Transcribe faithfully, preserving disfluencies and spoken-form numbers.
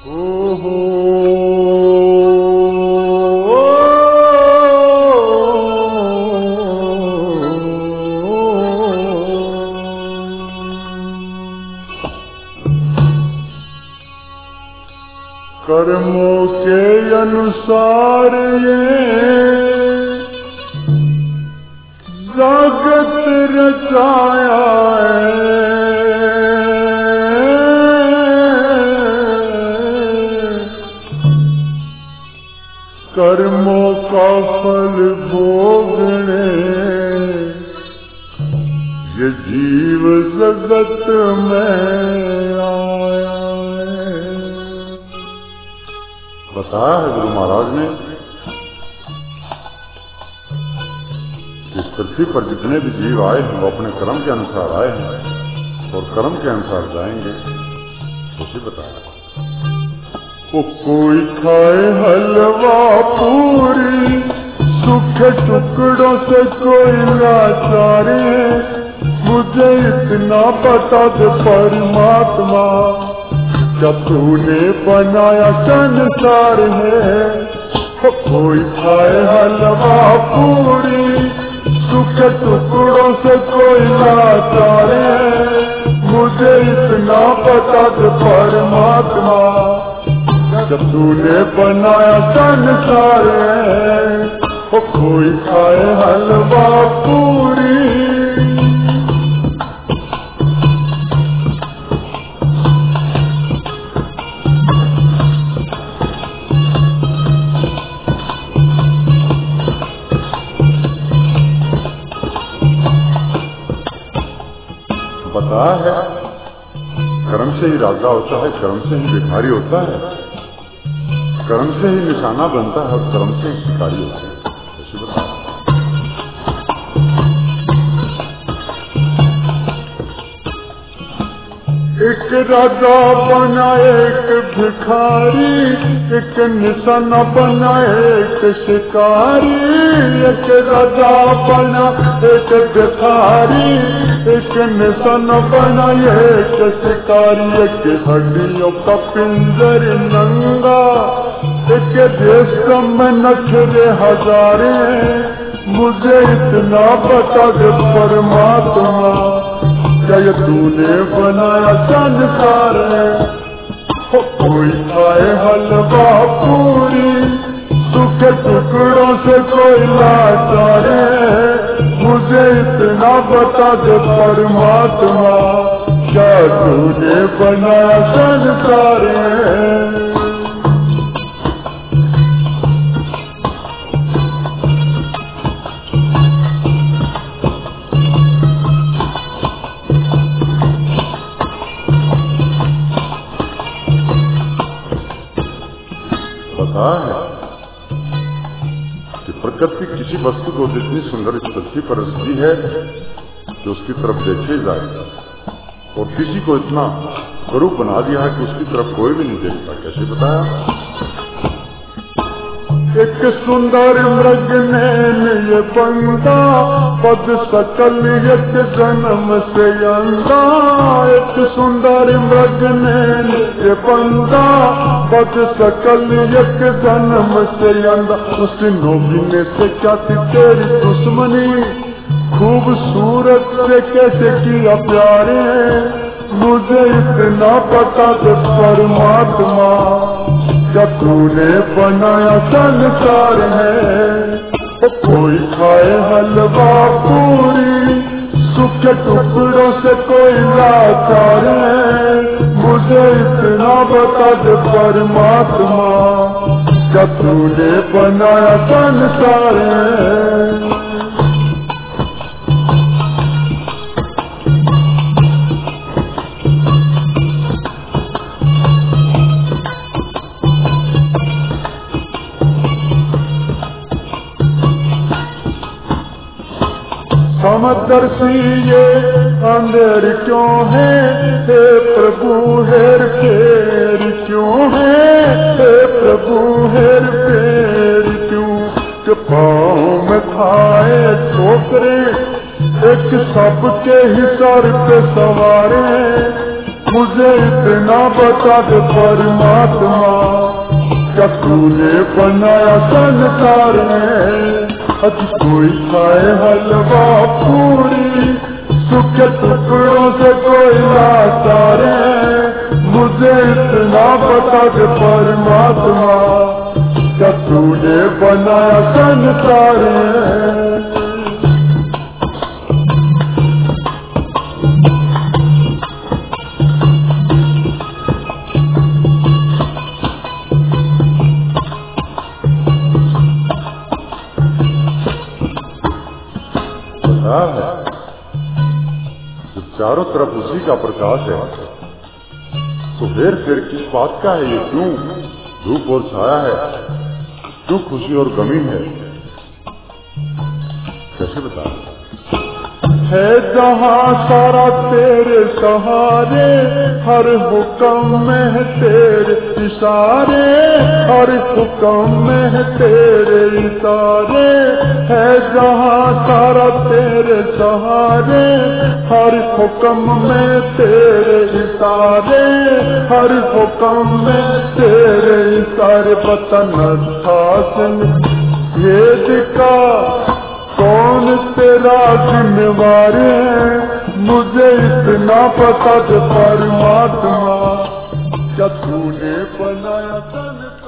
कर्मों के अनुसार ये जगत रचाया है, कर्मों का फल भोगने ये जीव जगत में आया है। बताया है गुरु महाराज ने, इस पृथ्वी पर जितने भी जीव आए हैं वो अपने कर्म के अनुसार आए हैं और कर्म के अनुसार जाएंगे। उसी बताया वो कोई खाए हलवा पूरी सूखे टुकड़ों से कोई लाचारे, मुझे इतना बता दे परमात्मा क्या तूने बनाया संसार है। कोई खाए हलवा पूरी सूखे टुकड़ों से कोई लाचारे, मुझे इतना बता दे परमात्मा क्या तूने बनाया संसार है। कोई खाए हलवा पूरी बताया है, कर्म से ही राजा होता है, कर्म से ही भिखारी होता है, कर्म से ही निशाना बनता है और कर्म से ही शिकारी होता है। ऐसे बताया एक राजा बना एक भिखारी, एक निशाना बना एक शिकारी। एक राजा बना एक भिखारी, एक निशाना बना एक शिकारी। एक हड्डियों का पिंजर नंगा, एक देश में नखरे हजारे, मुझे इतना बता दे परमात्मा क्या ये तूने बनाया संसार है। कोई खाए हलवा पूरी सूखे टुकड़ों से कोई लाचारे, मुझे इतना बता दे परमात्मा क्या तूने बनाया संसार है। है कि प्रकृति किसी वस्तु को जितनी सुंदर इस पृथ्वी पर रचती है कि उसकी तरफ देखे जाए, और किसी को इतना स्वरूप बना दिया है कि उसकी तरफ कोई भी नहीं देखता। कैसे बताया? एक सुंदर मृग ने ये बंदा पद सकल एक जन्म से अंधा। एक सुंदर मृग ने ये बंदा पद सकल एक जन्म से अंधा। उस नोबिने से क्या थी तेरी दुश्मनी, खूबसूरत से कैसे किया प्यारे, मुझे इतना पता दे परमात्मा क्या तूने बनाया संसार है। कोई खाए हलवा पूरी सूखे टुकड़ों से कोई लाचार है, मुझे इतना बता दे परमात्मा क्या तूने बनाया संसार है। समदर्शी ये अंधेर क्यों है, हे प्रभु हेर फेर क्यों है, हे प्रभु हेर फेर क्यों। कि पाँव में खाए ठोकरे एक सबके ही सर पे सवारे, मुझे इतना बता दे परमात्मा, क्या तूने बनाया संसार में? अज कोई खाए हलवा पूरी, सूखे टुकड़ों से कोई लाचार है। मुझे इतना बता दे परमात्मा, क्या तूने बनाया संसार में? है जब चारों तरफ उसी का प्रकाश है, तो फिर फिर किस बात का है ये? क्यों धूप और छाया है, क्यों खुशी और गमी है? कैसे बता? है जहाँ सारा तेरे सहारे, हर हुक्म में है तेरे इशारे, हर हुक्म में है तेरे इशारे। है जहाँ सारा तेरे सहारे, हर हुक्म में तेरे इशारे, हर हुक्म में तेरे इशारे। पतन था भेद का कौन तेरा जिम्मेवार है? मुझे इतना पता है परमात्मा, क्या तूने बनाया तन